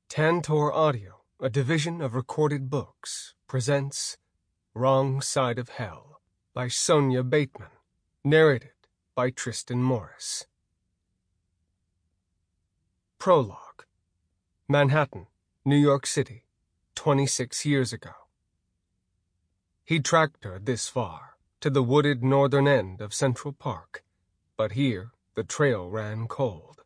Tantor Audio, a division of Recorded Books, presents Wrong Side of Hell by Sonia Bateman, narrated by Tristan Morris. Prologue. Manhattan, New York City, 26 years ago. He tracked her this far, to the wooded northern end of Central Park, but here the trail ran cold.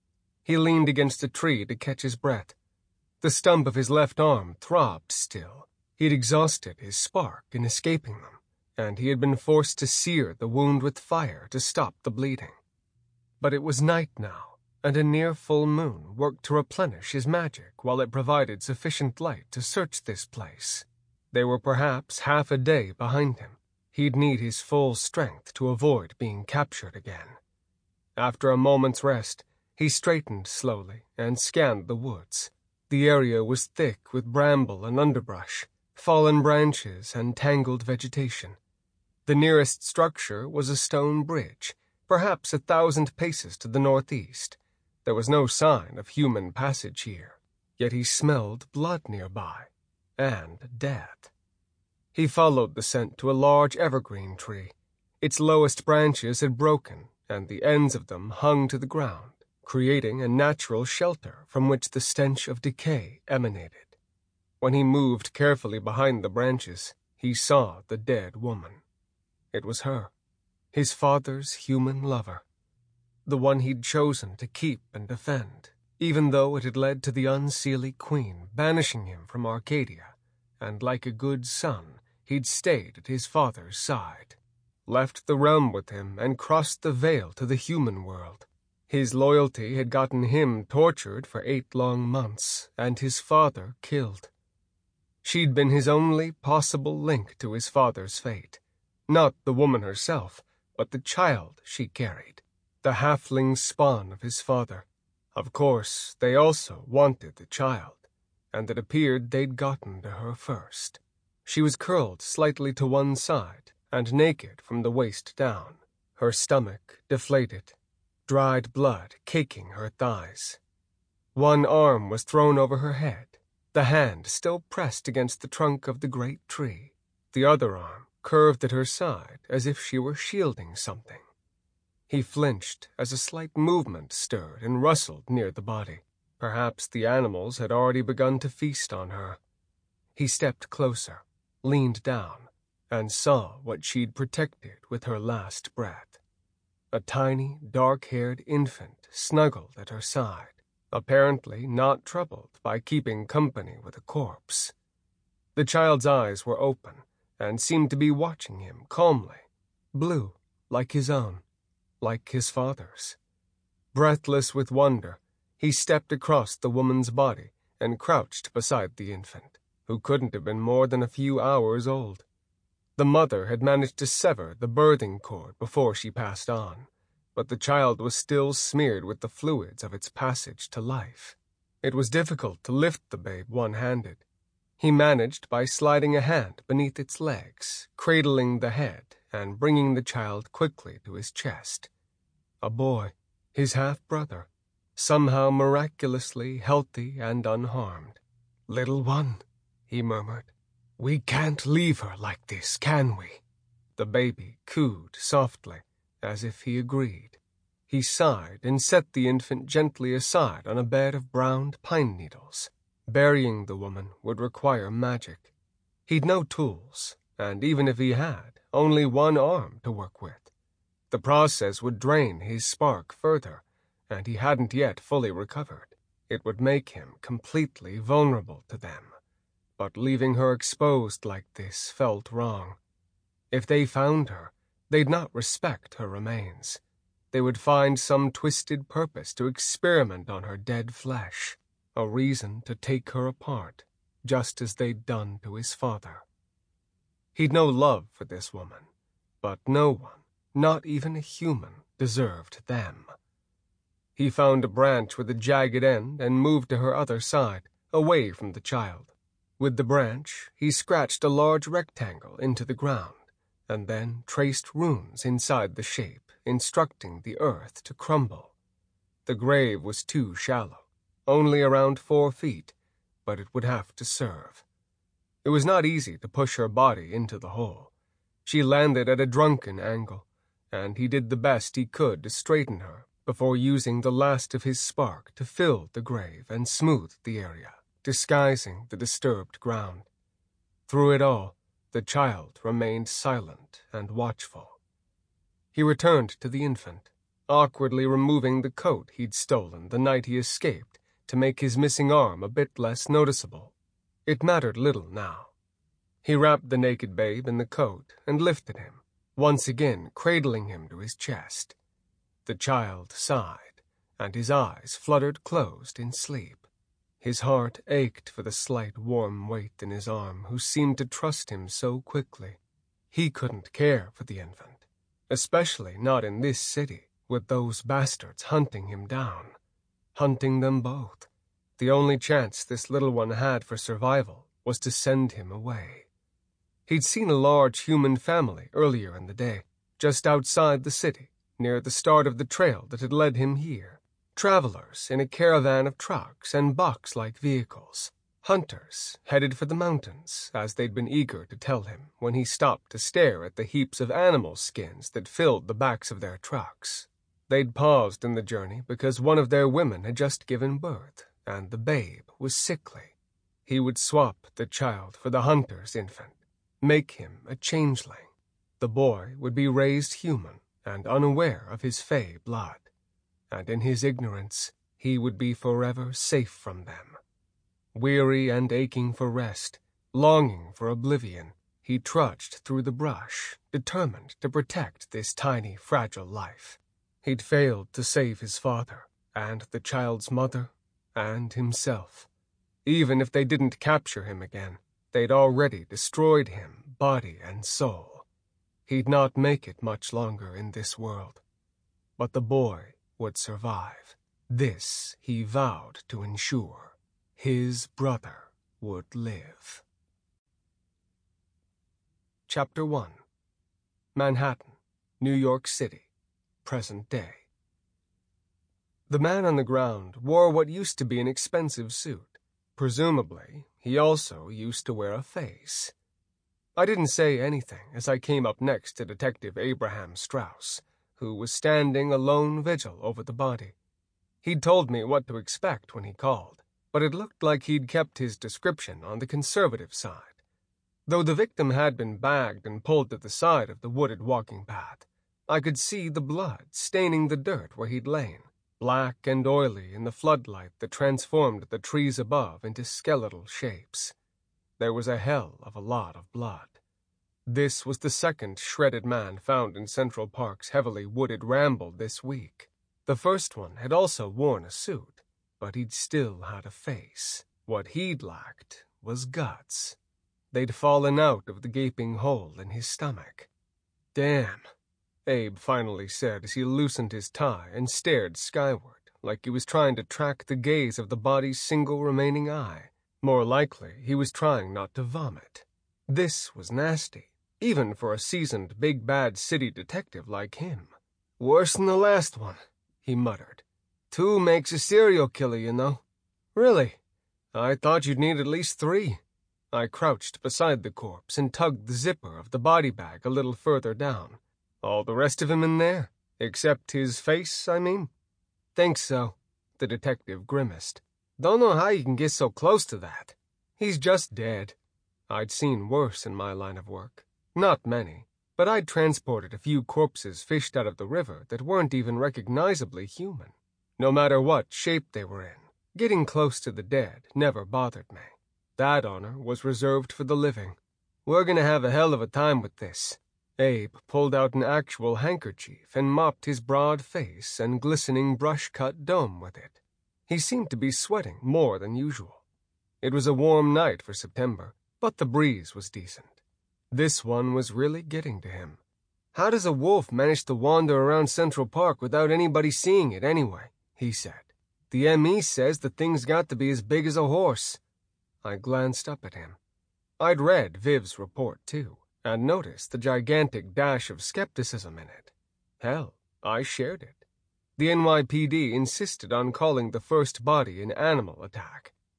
He leaned against a tree to catch his breath. The stump of his left arm throbbed still. He'd exhausted his spark in escaping them, and he had been forced to sear the wound with fire to stop the bleeding. But it was night now, and a near full moon worked to replenish his magic while it provided sufficient light to search this place. They were perhaps half a day behind him. He'd need his full strength to avoid being captured again. After a moment's rest, he straightened slowly and scanned the woods. The area was thick with bramble and underbrush, fallen branches and tangled vegetation. The nearest structure was a stone bridge, perhaps 1,000 paces to the northeast. There was no sign of human passage here, yet he smelled blood nearby, and death. He followed the scent to a large evergreen tree. Its lowest branches had broken, and the ends of them hung to the ground, creating a natural shelter from which the stench of decay emanated. When he moved carefully behind the branches, he saw the dead woman. It was her, his father's human lover, the one he'd chosen to keep and defend, even though it had led to the Unseelie Queen banishing him from Arcadia, and like a good son, he'd stayed at his father's side, left the realm with him and crossed the veil to the human world. His loyalty had gotten him tortured for 8 long months, and his father killed. She'd been his only possible link to his father's fate. Not the woman herself, but the child she carried, the halfling spawn of his father. Of course, they also wanted the child, and it appeared they'd gotten to her first. She was curled slightly to one side and naked from the waist down, her stomach deflated, dried blood caking her thighs. One arm was thrown over her head, the hand still pressed against the trunk of the great tree, the other arm curved at her side as if she were shielding something. He flinched as a slight movement stirred and rustled near the body. Perhaps the animals had already begun to feast on her. He stepped closer, leaned down, and saw what she'd protected with her last breath. A tiny, dark-haired infant snuggled at her side, apparently not troubled by keeping company with a corpse. The child's eyes were open and seemed to be watching him calmly, blue like his own, like his father's. Breathless with wonder, he stepped across the woman's body and crouched beside the infant, who couldn't have been more than a few hours old. The mother had managed to sever the birthing cord before she passed on, but the child was still smeared with the fluids of its passage to life. It was difficult to lift the babe one-handed. He managed by sliding a hand beneath its legs, cradling the head, and bringing the child quickly to his chest. A boy, his half-brother, somehow miraculously healthy and unharmed. "Little one," he murmured. "We can't leave her like this, can we?" The baby cooed softly, as if he agreed. He sighed and set the infant gently aside on a bed of browned pine needles. Burying the woman would require magic. He'd no tools, and even if he had, only one arm to work with. The process would drain his spark further, and he hadn't yet fully recovered. It would make him completely vulnerable to them. But leaving her exposed like this felt wrong. If they found her, they'd not respect her remains. They would find some twisted purpose to experiment on her dead flesh, a reason to take her apart, just as they'd done to his father. He'd no love for this woman, but no one, not even a human, deserved them. He found a branch with a jagged end and moved to her other side, away from the child. With the branch, he scratched a large rectangle into the ground, and then traced runes inside the shape, instructing the earth to crumble. The grave was too shallow, only around 4 feet, but it would have to serve. It was not easy to push her body into the hole. She landed at a drunken angle, and he did the best he could to straighten her before using the last of his spark to fill the grave and smooth the area, disguising the disturbed ground. Through it all, the child remained silent and watchful. He returned to the infant, awkwardly removing the coat he'd stolen the night he escaped to make his missing arm a bit less noticeable. It mattered little now. He wrapped the naked babe in the coat and lifted him, once again cradling him to his chest. The child sighed, and his eyes fluttered closed in sleep. His heart ached for the slight warm weight in his arm who seemed to trust him so quickly. He couldn't care for the infant, especially not in this city, with those bastards hunting him down. Hunting them both. The only chance this little one had for survival was to send him away. He'd seen a large human family earlier in the day, just outside the city, near the start of the trail that had led him here. Travelers in a caravan of trucks and box-like vehicles. Hunters headed for the mountains, as they'd been eager to tell him when he stopped to stare at the heaps of animal skins that filled the backs of their trucks. They'd paused in the journey because one of their women had just given birth, and the babe was sickly. He would swap the child for the hunter's infant, make him a changeling. The boy would be raised human and unaware of his fey blood, and in his ignorance he would be forever safe from them. Weary and aching for rest, longing for oblivion, he trudged through the brush, determined to protect this tiny, fragile life. He'd failed to save his father, and the child's mother, and himself. Even if they didn't capture him again, they'd already destroyed him, body and soul. He'd not make it much longer in this world. But the boy would survive. This he vowed to ensure. His brother would live. Chapter 1. Manhattan, New York City, present day. The man on the ground wore what used to be an expensive suit. Presumably, he also used to wear a face. I didn't say anything as I came up next to Detective Abraham Strauss, who was standing a lone vigil over the body. He'd told me what to expect when he called, but it looked like he'd kept his description on the conservative side. Though the victim had been bagged and pulled to the side of the wooded walking path, I could see the blood staining the dirt where he'd lain, black and oily in the floodlight that transformed the trees above into skeletal shapes. There was a hell of a lot of blood. This was the second shredded man found in Central Park's heavily wooded ramble this week. The first one had also worn a suit, but he'd still had a face. What he'd lacked was guts. They'd fallen out of the gaping hole in his stomach. "Damn," Abe finally said as he loosened his tie and stared skyward, like he was trying to track the gaze of the body's single remaining eye. More likely, he was trying not to vomit. This was nasty, even for a seasoned big bad city detective like him. "Worse than the last one," he muttered. "Two makes a serial killer, you know." "Really? I thought you'd need at least 3. I crouched beside the corpse and tugged the zipper of the body bag a little further down. "All the rest of him in there? Except his face, I mean?" "Think so," the detective grimaced. "Don't know how you can get so close to that. He's just dead." I'd seen worse in my line of work. Not many, but I'd transported a few corpses fished out of the river that weren't even recognizably human. No matter what shape they were in, getting close to the dead never bothered me. That honor was reserved for the living. "We're gonna have a hell of a time with this." Abe pulled out an actual handkerchief and mopped his broad face and glistening brush-cut dome with it. He seemed to be sweating more than usual. It was a warm night for September, but the breeze was decent. This one was really getting to him. "How does a wolf manage to wander around Central Park without anybody seeing it anyway?" he said. "The ME says the thing's got to be as big as a horse." I glanced up at him. I'd read Viv's report, too, and noticed the gigantic dash of skepticism in it. Hell, I shared it. The NYPD insisted on calling the first body an animal attack.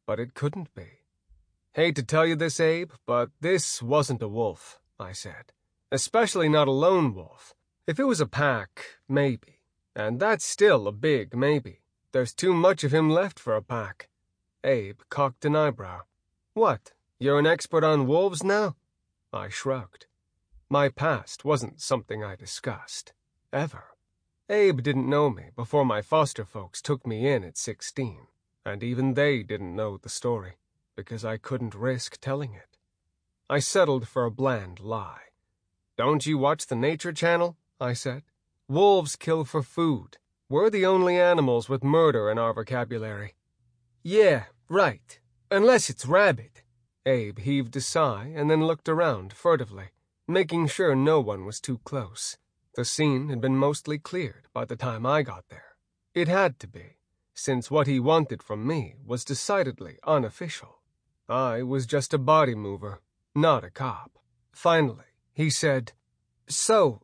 but it couldn't be. "Hate to tell you this, Abe, but this wasn't a wolf," I said. "Especially not a lone wolf. If it was a pack, maybe. And that's still a big maybe. There's too much of him left for a pack." Abe cocked an eyebrow. "What, you're an expert on wolves now?" I shrugged. My past wasn't something I discussed. Ever. Abe didn't know me before my foster folks took me in at 16, and even they didn't know the story, because I couldn't risk telling it. I settled for a bland lie. "Don't you watch the Nature Channel?" I said. "Wolves kill for food. We're the only animals with murder in our vocabulary." "Yeah, right. Unless it's rabid." Abe heaved a sigh and then looked around furtively, making sure no one was too close. The scene had been mostly cleared by the time I got there. It had to be, since what he wanted from me was decidedly unofficial. I was just a body mover, not a cop. Finally, he said, "So,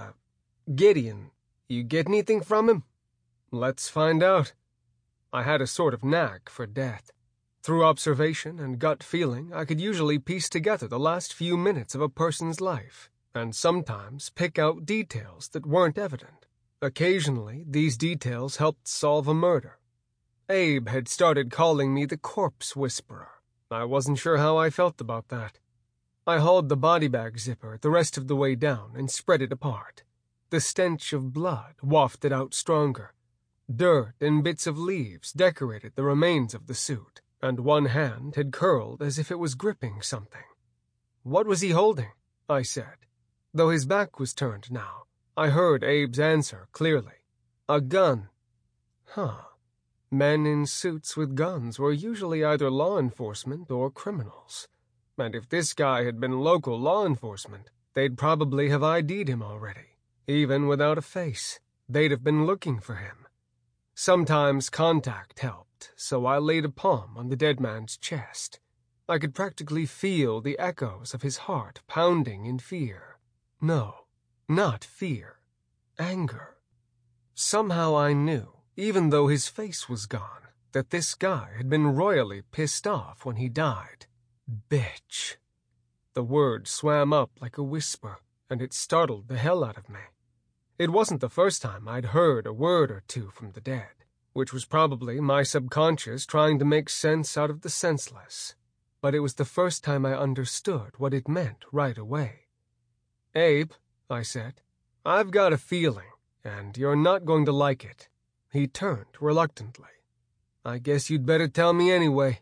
Gideon, you get anything from him?" "Let's find out." I had a sort of knack for death. Through observation and gut feeling, I could usually piece together the last few minutes of a person's life, and sometimes pick out details that weren't evident. Occasionally, these details helped solve a murder. Abe had started calling me the Corpse Whisperer. I wasn't sure how I felt about that. I hauled the body bag zipper the rest of the way down and spread it apart. The stench of blood wafted out stronger. Dirt and bits of leaves decorated the remains of the suit, and one hand had curled as if it was gripping something. "What was he holding?" I said. Though his back was turned now, I heard Abe's answer clearly. "A gun." Huh. Men in suits with guns were usually either law enforcement or criminals. And if this guy had been local law enforcement, they'd probably have ID'd him already. Even without a face, they'd have been looking for him. Sometimes contact helped, so I laid a palm on the dead man's chest. I could practically feel the echoes of his heart pounding in fear. No, not fear. Anger. Somehow I knew, even though his face was gone, that this guy had been royally pissed off when he died. Bitch. The word swam up like a whisper, and it startled the hell out of me. It wasn't the first time I'd heard a word or two from the dead, which was probably my subconscious trying to make sense out of the senseless. But it was the first time I understood what it meant right away. "Abe," I said, "I've got a feeling, and you're not going to like it." He turned reluctantly. "I guess you'd better tell me anyway."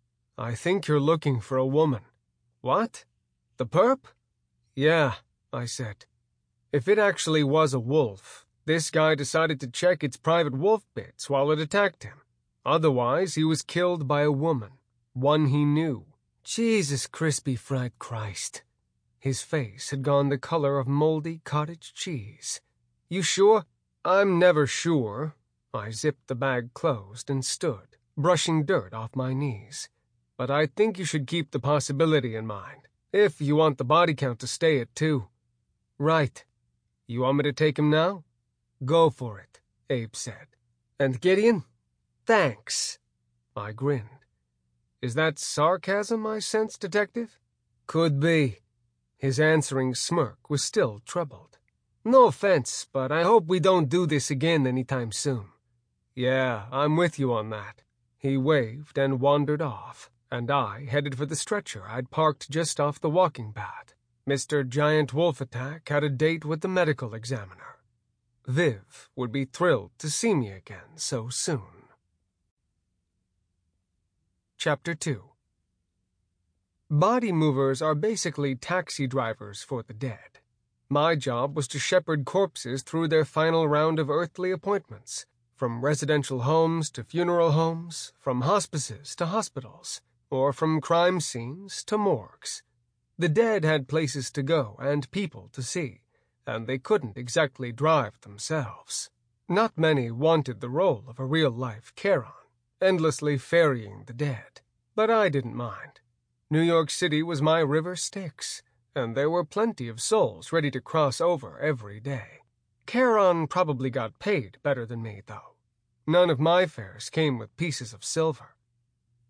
"I think you're looking for a woman." "What? The perp?" "Yeah," I said. "If it actually was a wolf, this guy decided to check its private wolf bits while it attacked him. Otherwise, he was killed by a woman, one he knew." Jesus crispy fried Christ. His face had gone the color of moldy cottage cheese. "You sure?" "I'm never sure." I zipped the bag closed and stood, brushing dirt off my knees. "But I think you should keep the possibility in mind, if you want the body count to stay at 2. "Right. You want me to take him now?" "Go for it," Abe said. "And Gideon? Thanks." I grinned. "Is that sarcasm I sense, Detective?" "Could be." His answering smirk was still troubled. "No offense, but I hope we don't do this again anytime soon." "Yeah, I'm with you on that." He waved and wandered off, and I headed for the stretcher I'd parked just off the walking path. Mr. Giant Wolf Attack had a date with the medical examiner. Viv would be thrilled to see me again so soon. Chapter 2. Body movers are basically taxi drivers for the dead. My job was to shepherd corpses through their final round of earthly appointments, from residential homes to funeral homes, from hospices to hospitals, or from crime scenes to morgues. The dead had places to go and people to see, and they couldn't exactly drive themselves. Not many wanted the role of a real-life Charon, endlessly ferrying the dead, but I didn't mind. New York City was my river Styx, and there were plenty of souls ready to cross over every day. Charon probably got paid better than me, though. None of my fares came with pieces of silver.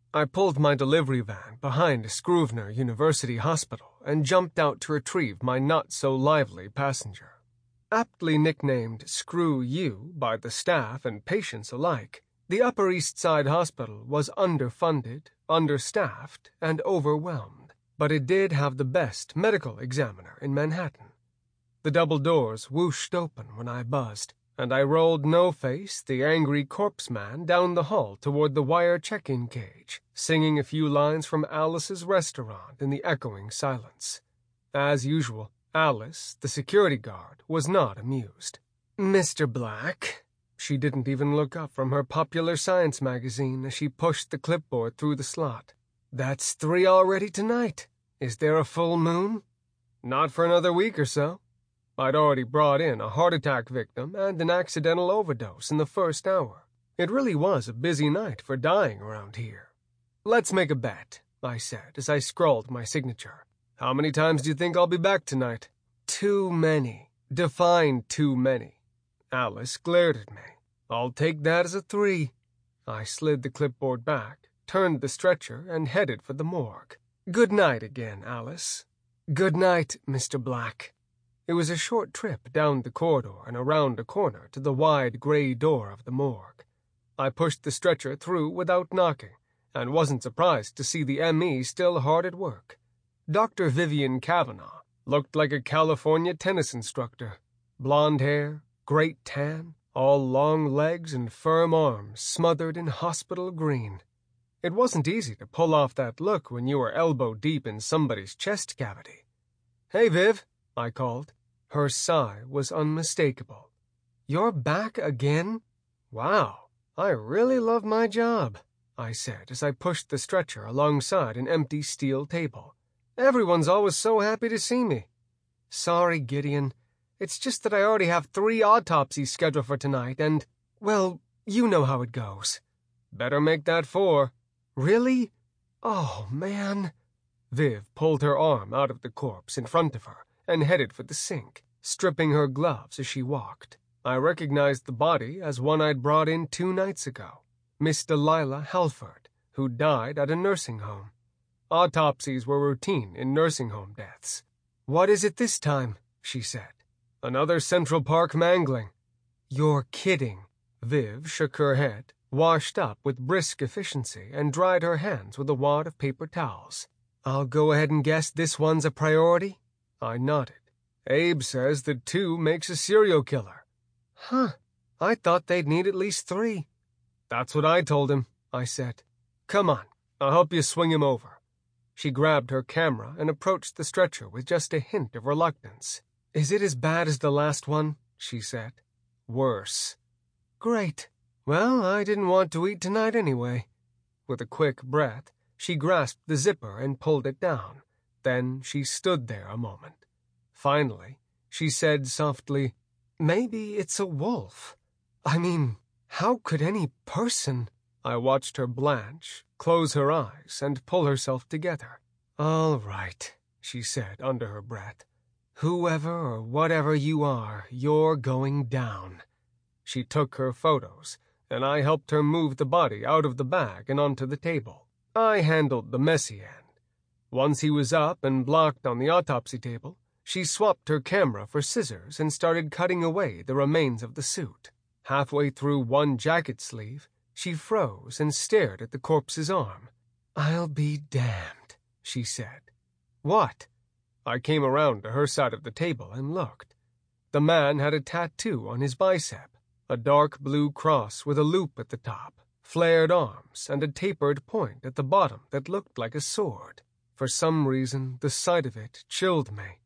I pulled my delivery van behind Scrivener University Hospital and jumped out to retrieve my not-so-lively passenger. Aptly nicknamed Screw You by the staff and patients alike, the Upper East Side Hospital was underfunded, understaffed, and overwhelmed, but it did have the best medical examiner in Manhattan. The double doors whooshed open when I buzzed, and I rolled No-Face, the angry corpse man, down the hall toward the wire check-in cage, singing a few lines from Alice's restaurant in the echoing silence. As usual, Alice, the security guard, was not amused. "Mr. Black." She didn't even look up from her Popular Science magazine as she pushed the clipboard through the slot. "That's 3 already tonight. Is there a full moon?" "Not for another week or so. I'd already brought in a heart attack victim and an accidental overdose in the first hour. It really was a busy night for dying around here." "Let's make a bet," I said as I scrawled my signature. "How many times do you think I'll be back tonight?" "Too many. Define too many." Alice glared at me. "I'll take that as a 3. I slid the clipboard back, turned the stretcher, and headed for the morgue. "Good night again, Alice." "Good night, Mr. Black." It was a short trip down the corridor and around a corner to the wide gray door of the morgue. I pushed the stretcher through without knocking, and wasn't surprised to see the M.E. still hard at work. Dr. Vivian Kavanaugh looked like a California tennis instructor. Blonde hair, great tan, all long legs and firm arms smothered in hospital green. It wasn't easy to pull off that look when you were elbow-deep in somebody's chest cavity. "Hey, Viv," I called. Her sigh was unmistakable. "You're back again? Wow, I really love my job," I said as I pushed the stretcher alongside an empty steel table. "Everyone's always so happy to see me." "Sorry, Gideon. It's just that I already have 3 autopsies scheduled for tonight and, well, you know how it goes." "Better make that 4. "Really? Oh, man." Viv pulled her arm out of the corpse in front of her and headed for the sink, stripping her gloves as she walked. I recognized the body as one I'd brought in 2 nights ago, Miss Delilah Halford, who died at a nursing home. Autopsies were routine in nursing home deaths. "What is it this time?" she said. "Another Central Park mangling." "You're kidding." Viv shook her head, washed up with brisk efficiency, and dried her hands with a wad of paper towels. "I'll go ahead and guess this one's a priority?" I nodded. "Abe says that 2 makes a serial killer." "Huh. I thought they'd need at least 3. "That's what I told him," I said. "Come on, I'll help you swing him over." She grabbed her camera and approached the stretcher with just a hint of reluctance. "Is it as bad as the last one?" she said. "Worse." "Great. Well, I didn't want to eat tonight anyway." With a quick breath, she grasped the zipper and pulled it down. Then she stood there a moment. Finally, she said softly, "Maybe it's a wolf. I mean, how could any person—" I watched her blanch, close her eyes, and pull herself together. "All right," she said under her breath. "Whoever or whatever you are, you're going down." She took her photos, and I helped her move the body out of the bag and onto the table. I handled the messy end. Once he was up and blocked on the autopsy table, she swapped her camera for scissors and started cutting away the remains of the suit. Halfway through one jacket sleeve, she froze and stared at the corpse's arm. "I'll be damned," she said. "What?" I came around to her side of the table and looked. The man had a tattoo on his bicep, a dark blue cross with a loop at the top, flared arms, and a tapered point at the bottom that looked like a sword. For some reason, the sight of it chilled me.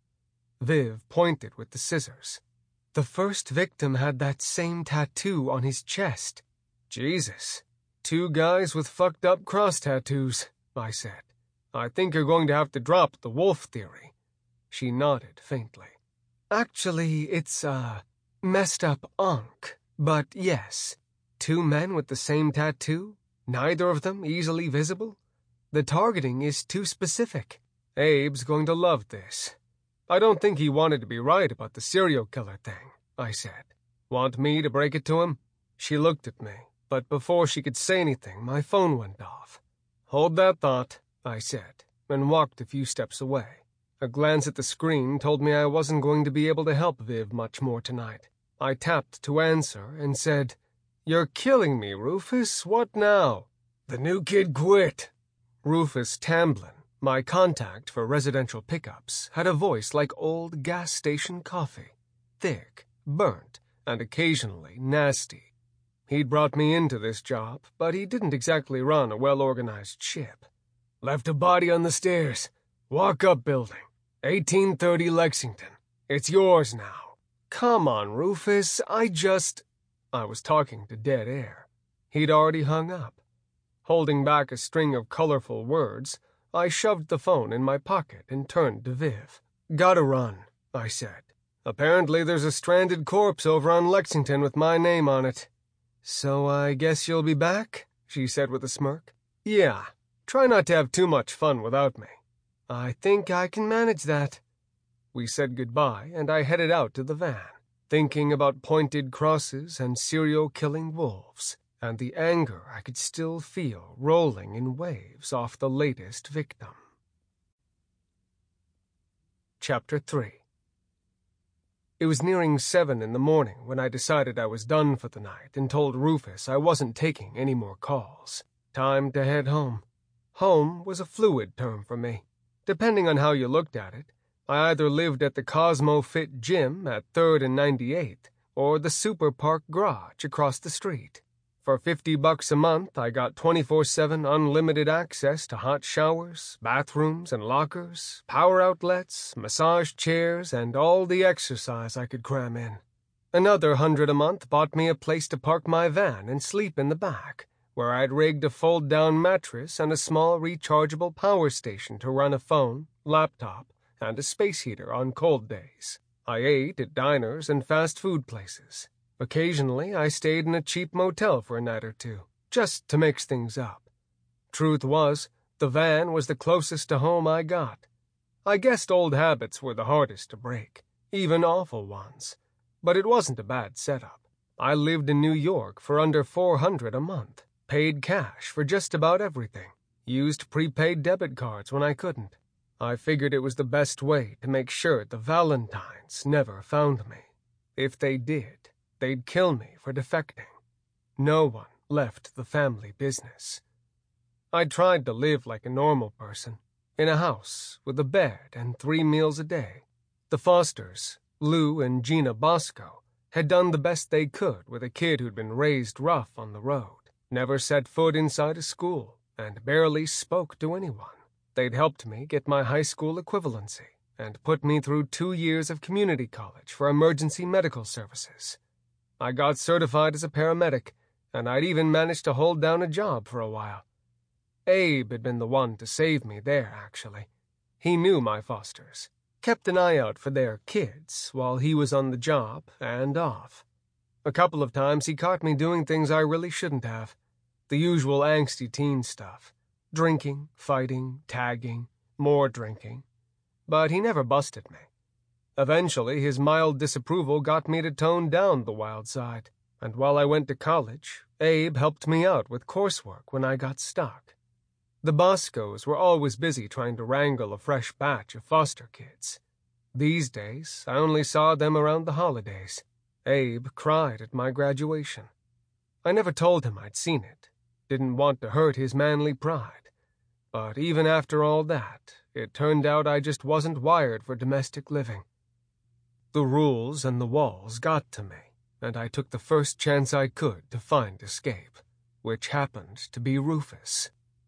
Viv pointed with the scissors. "The first victim had that same tattoo on his chest." "Jesus. 2 guys with fucked up cross tattoos," I said. "I think you're going to have to drop the wolf theory." She nodded faintly. "Actually, it's a messed up onk, but yes. 2 men with the same tattoo, neither of them easily visible. The targeting is too specific." "Abe's going to love this." "I don't think he wanted to be right about the serial killer thing," I said. "Want me to break it to him?" She looked at me, but before she could say anything, my phone went off. Hold that thought, I said, and walked a few steps away. A glance at the screen told me I wasn't going to be able to help Viv much more tonight. I tapped to answer and said, "You're killing me, Rufus. What now?" "The new kid quit." Rufus Tamblyn, my contact for residential pickups, had a voice like old gas station coffee, thick, burnt, and occasionally nasty. He'd brought me into this job, but he didn't exactly run a well-organized ship. "Left a body on the stairs. Walk-up building. 1830 Lexington. It's yours now." "Come on, Rufus, I was talking to dead air. He'd already hung up. Holding back a string of colorful words, I shoved the phone in my pocket and turned to Viv. "Gotta run," I said. "Apparently there's a stranded corpse over on Lexington with my name on it." "So I guess you'll be back?" she said with a smirk. "Yeah, try not to have too much fun without me." "I think I can manage that." We said goodbye, and I headed out to the van, thinking about pointed crosses and serial-killing wolves, and the anger I could still feel rolling in waves off the latest victim. Chapter 3. It was nearing 7 in the morning when I decided I was done for the night and told Rufus I wasn't taking any more calls. Time to head home. Home was a fluid term for me. Depending on how you looked at it, I either lived at the Cosmo Fit Gym at 3rd and 98th or the Super Park Garage across the street. For $50 a month, I got 24/7 unlimited access to hot showers, bathrooms and lockers, power outlets, massage chairs, and all the exercise I could cram in. Another $100 a month bought me a place to park my van and sleep in the back, where I'd rigged a fold-down mattress and a small rechargeable power station to run a phone, laptop, and a space heater on cold days. I ate at diners and fast food places. Occasionally, I stayed in a cheap motel for a night or two, just to mix things up. Truth was, the van was the closest to home I got. I guessed old habits were the hardest to break, even awful ones. But it wasn't a bad setup. I lived in New York for under $400 a month, paid cash for just about everything, used prepaid debit cards when I couldn't. I figured it was the best way to make sure the Valentines never found me. If they did, they'd kill me for defecting. No one left the family business. I tried to live like a normal person, in a house with a bed and 3 meals a day. The Fosters, Lou and Gina Bosco, had done the best they could with a kid who'd been raised rough on the road, never set foot inside a school, and barely spoke to anyone. They'd helped me get my high school equivalency and put me through 2 years of community college for emergency medical services. I got certified as a paramedic, and I'd even managed to hold down a job for a while. Abe had been the one to save me there, actually. He knew my Fosters, kept an eye out for their kids while he was on the job and off. A couple of times he caught me doing things I really shouldn't have. The usual angsty teen stuff. Drinking, fighting, tagging, more drinking. But he never busted me. Eventually, his mild disapproval got me to tone down the wild side, and while I went to college, Abe helped me out with coursework when I got stuck. The Boscos were always busy trying to wrangle a fresh batch of foster kids. These days, I only saw them around the holidays. Abe cried at my graduation. I never told him I'd seen it, didn't want to hurt his manly pride. But even after all that, it turned out I just wasn't wired for domestic living. The rules and the walls got to me, and I took the first chance I could to find escape, which happened to be Rufus.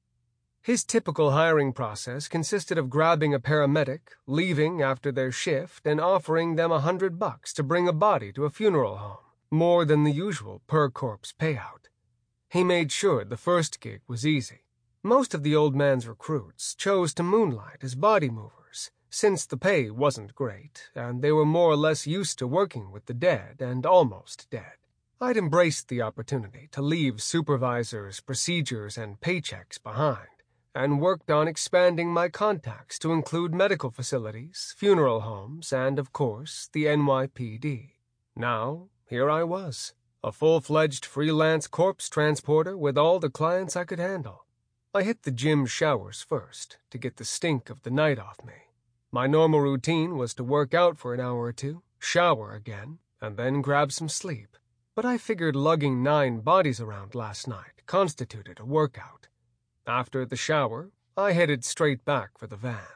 His typical hiring process consisted of grabbing a paramedic, leaving after their shift, and offering them $100 to bring a body to a funeral home, more than the usual per-corpse payout. He made sure the first gig was easy. Most of the old man's recruits chose to moonlight as body movers, since the pay wasn't great, and they were more or less used to working with the dead and almost dead. I'd embraced the opportunity to leave supervisors, procedures, and paychecks behind, and worked on expanding my contacts to include medical facilities, funeral homes, and, of course, the NYPD. Now, here I was, a full-fledged freelance corpse transporter with all the clients I could handle. I hit the gym showers first to get the stink of the night off me. My normal routine was to work out for an hour or two, shower again, and then grab some sleep. But I figured lugging 9 bodies around last night constituted a workout. After the shower, I headed straight back for the van.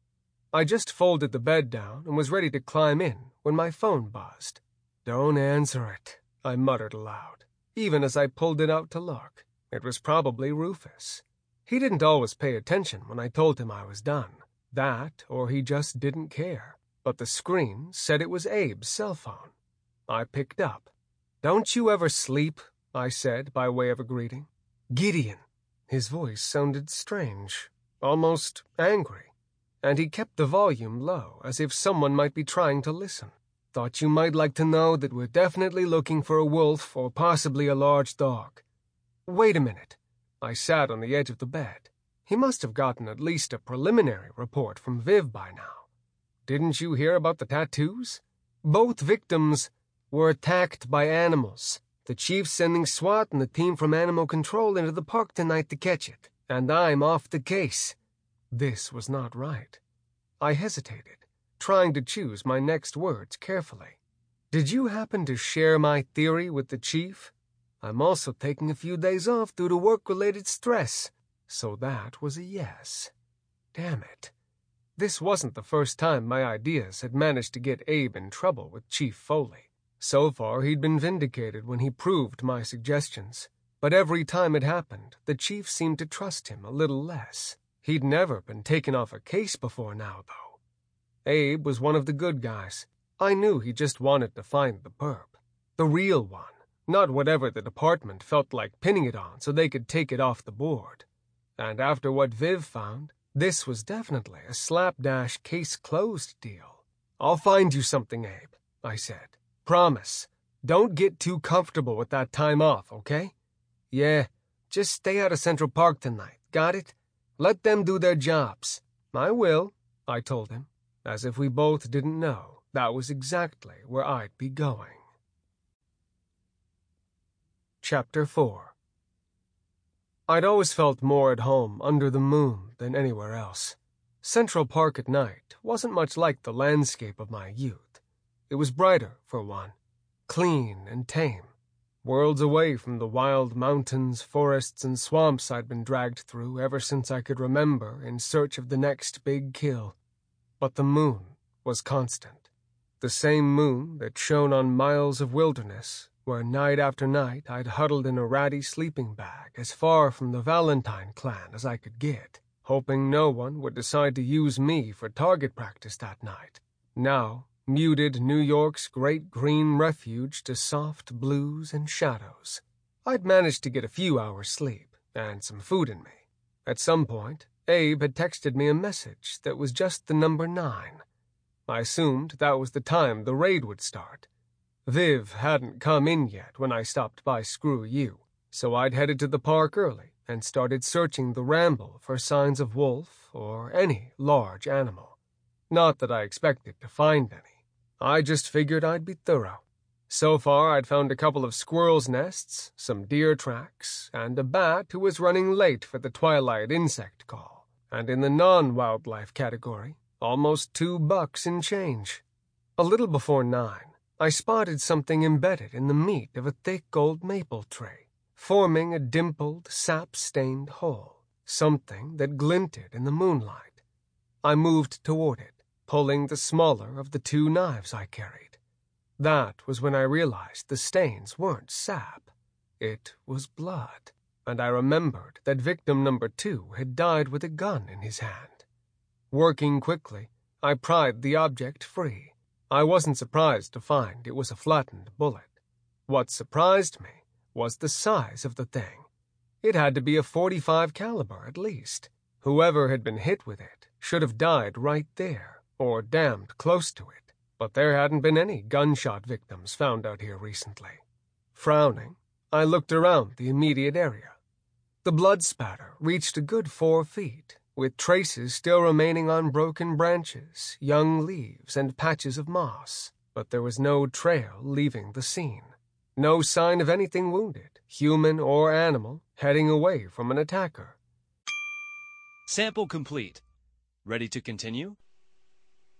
I just folded the bed down and was ready to climb in when my phone buzzed. "Don't answer it," I muttered aloud, even as I pulled it out to look. It was probably Rufus. He didn't always pay attention when I told him I was done. That, or he just didn't care. But the screen said it was Abe's cell phone. I picked up. "Don't you ever sleep?" I said by way of a greeting. "Gideon." His voice sounded strange, almost angry, and he kept the volume low as if someone might be trying to listen. "Thought you might like to know that we're definitely looking for a wolf or possibly a large dog." "Wait a minute." I sat on the edge of the bed. He must have gotten at least a preliminary report from Viv by now. "Didn't you hear about the tattoos? Both victims were attacked by animals. The chief's sending SWAT and the team from Animal Control into the park tonight to catch it, and I'm off the case." This was not right. I hesitated, trying to choose my next words carefully. "Did you happen to share my theory with the chief? I'm also taking a few days off due to work-related stress." So that was a yes. Damn it. This wasn't the first time my ideas had managed to get Abe in trouble with Chief Foley. So far, he'd been vindicated when he proved my suggestions. But every time it happened, the chief seemed to trust him a little less. He'd never been taken off a case before now, though. Abe was one of the good guys. I knew he just wanted to find the perp. The real one, not whatever the department felt like pinning it on so they could take it off the board. And after what Viv found, this was definitely a slapdash case-closed deal. "I'll find you something, Abe," I said. "Promise. Don't get too comfortable with that time off, okay? Yeah, just stay out of Central Park tonight, got it? Let them do their jobs." "I will," I told him, as if we both didn't know that was exactly where I'd be going. Chapter 4. I'd always felt more at home under the moon than anywhere else. Central Park at night wasn't much like the landscape of my youth. It was brighter, for one, clean and tame, worlds away from the wild mountains, forests, and swamps I'd been dragged through ever since I could remember in search of the next big kill. But the moon was constant. The same moon that shone on miles of wilderness, where night after night I'd huddled in a ratty sleeping bag as far from the Valentine clan as I could get, hoping no one would decide to use me for target practice that night. Now muted New York's great green refuge to soft blues and shadows. I'd managed to get a few hours sleep and some food in me. At some point, Abe had texted me a message that was just the number 9. I assumed that was the time the raid would start. Viv hadn't come in yet when I stopped by Screw You, so I'd headed to the park early and started searching the ramble for signs of wolf or any large animal. Not that I expected to find any. I just figured I'd be thorough. So far, I'd found a couple of squirrels' nests, some deer tracks, and a bat who was running late for the twilight insect call. And in the non-wildlife category, almost $2 in change. A little before 9, I spotted something embedded in the meat of a thick old maple tree, forming a dimpled, sap-stained hole, something that glinted in the moonlight. I moved toward it, pulling the smaller of the 2 knives I carried. That was when I realized the stains weren't sap. It was blood, and I remembered that victim number 2 had died with a gun in his hand. Working quickly, I pried the object free. I wasn't surprised to find it was a flattened bullet. What surprised me was the size of the thing. It had to be a .45 caliber at least. Whoever had been hit with it should have died right there, or damned close to it. But there hadn't been any gunshot victims found out here recently. Frowning, I looked around the immediate area. The blood spatter reached a good 4 feet, with traces still remaining on broken branches, young leaves, and patches of moss. But there was no trail leaving the scene. No sign of anything wounded, human or animal, heading away from an attacker. Sample complete. Ready to continue?